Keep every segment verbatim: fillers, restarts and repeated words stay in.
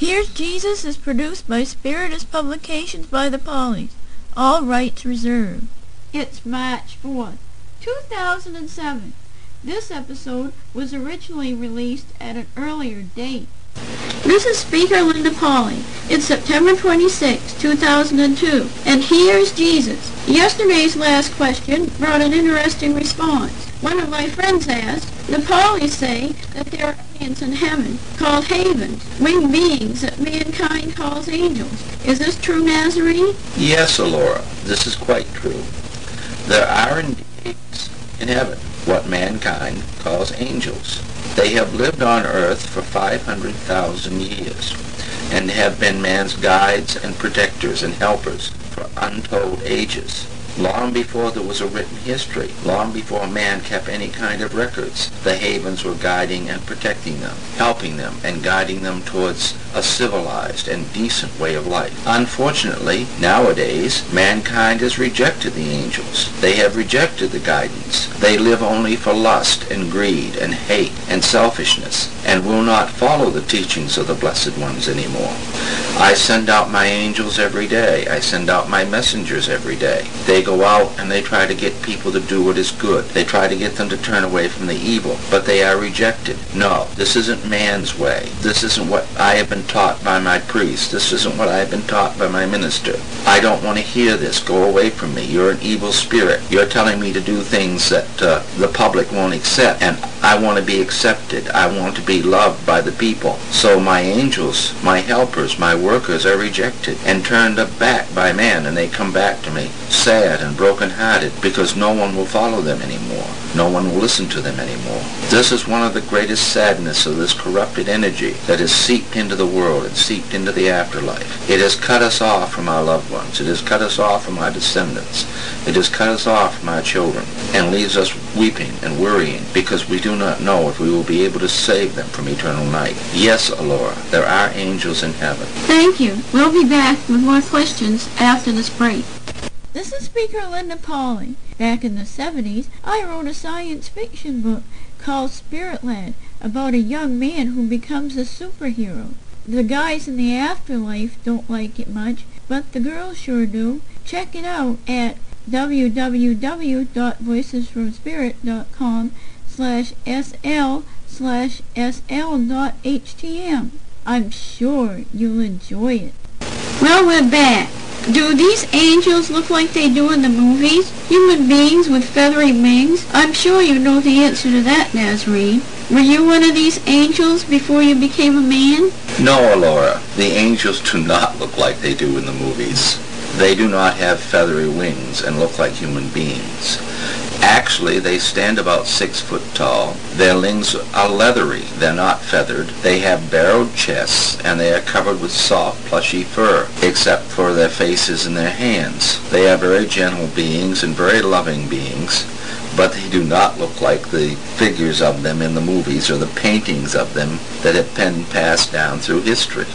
Here's Jesus is produced by Spiritus Publications by the Pollies. All rights reserved. It's March fourth, two thousand seven. This episode was originally released at an earlier date. This is Speaker Linda Polly. It's September twenty-sixth, two thousand two, and here's Jesus. Yesterday's last question brought an interesting response. One of my friends asked, the Pollies say that there are aliens in heaven called havens, winged beings that mankind calls angels. Is this true, Nazarene? Yes, Alora, this is quite true. There are indeed in heaven what mankind calls angels. They have lived on earth for five hundred thousand years and have been man's guides and protectors and helpers for untold ages. Long before there was a written history, long before man kept any kind of records, the havens were guiding and protecting them, helping them and guiding them towards a civilized and decent way of life. Unfortunately, nowadays, mankind has rejected the angels. They have rejected the guidance. They live only for lust and greed and hate and selfishness and will not follow the teachings of the blessed ones anymore. I send out my angels every day. I send out my messengers every day. They go out and they try to get people to do what is good. They try to get them to turn away from the evil, but they are rejected. No, this isn't man's way. This isn't what I have been taught by my priest. This isn't what I have been taught by my minister. I don't want to hear this. Go away from me. You're an evil spirit. You're telling me to do things that uh, the public won't accept, and I want to be accepted. I want to be loved by the people. So my angels, my helpers, my workers are rejected and turned back by man, and they come back to me sad and broken-hearted because no one will follow them anymore. No one will listen to them anymore. This is one of the greatest sadness of this corrupted energy that has seeped into the world and seeped into the afterlife. It has cut us off from our loved ones. It has cut us off from our descendants. It has cut us off from our children and leaves us weeping and worrying because we do not know if we will be able to save them from eternal night. Yes, Alora, there are angels in heaven. Thank you. We'll be back with more questions after this break. This is Speaker Linda Polly. Back in the seventies, I wrote a science fiction book called Spirit Lad about a young man who becomes a superhero. The guys in the afterlife don't like it much, but the girls sure do. Check it out at w w w dot voices from spirit dot com slash sl slash sl dot htm. I'm sure you'll enjoy it. Well, we're back. Do these angels look like they do in the movies? Human beings with feathery wings? I'm sure you know the answer to that, Nazarene. Were you one of these angels before you became a man? No, Alora. The angels do not look like they do in the movies. They do not have feathery wings and look like human beings. Actually, they stand about six foot tall. Their wings are leathery. They're not feathered. They have barreled chests, and they are covered with soft, plushy fur, except for their faces and their hands. They are very gentle beings and very loving beings, but they do not look like the figures of them in the movies or the paintings of them that have been passed down through history.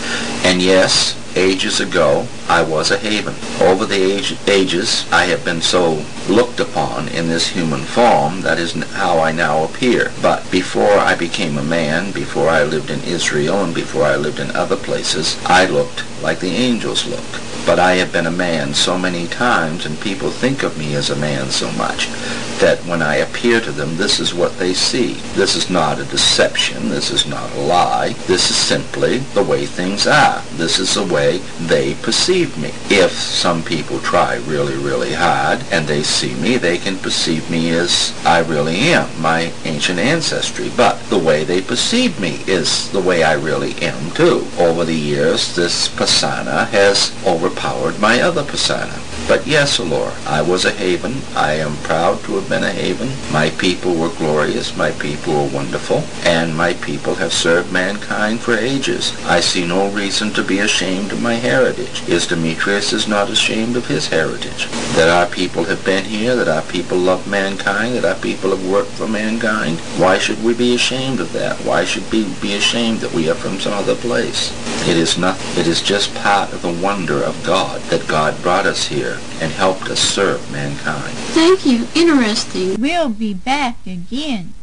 And yes, ages ago, I was a haven. Over the age, ages, I have been so looked upon in this human form, that is how I now appear. But before I became a man, before I lived in Israel, and before I lived in other places, I looked like the angels look. But I have been a man so many times, and people think of me as a man so much, that when I appear to them, this is what they see. This is not a deception. This is not a lie. This is simply the way things are. This is the way they perceive me. If some people try really, really hard, and they see me, they can perceive me as I really am, my ancient ancestry. But the way they perceive me is the way I really am, too. Over the years, this persona has overpowered my other persona. But yes, Alora, I was a haven. I am proud to have been a haven. My people were glorious. My people were wonderful. And my people have served mankind for ages. I see no reason to be ashamed of my heritage. Is Demetrius is not ashamed of his heritage? That our people have been here, that our people love mankind, that our people have worked for mankind. Why should we be ashamed of that? Why should we be ashamed that we are from some other place? It is not. It is just part of the wonder of God that God brought us here and helped us serve mankind. Thank you. Interesting. We'll be back again.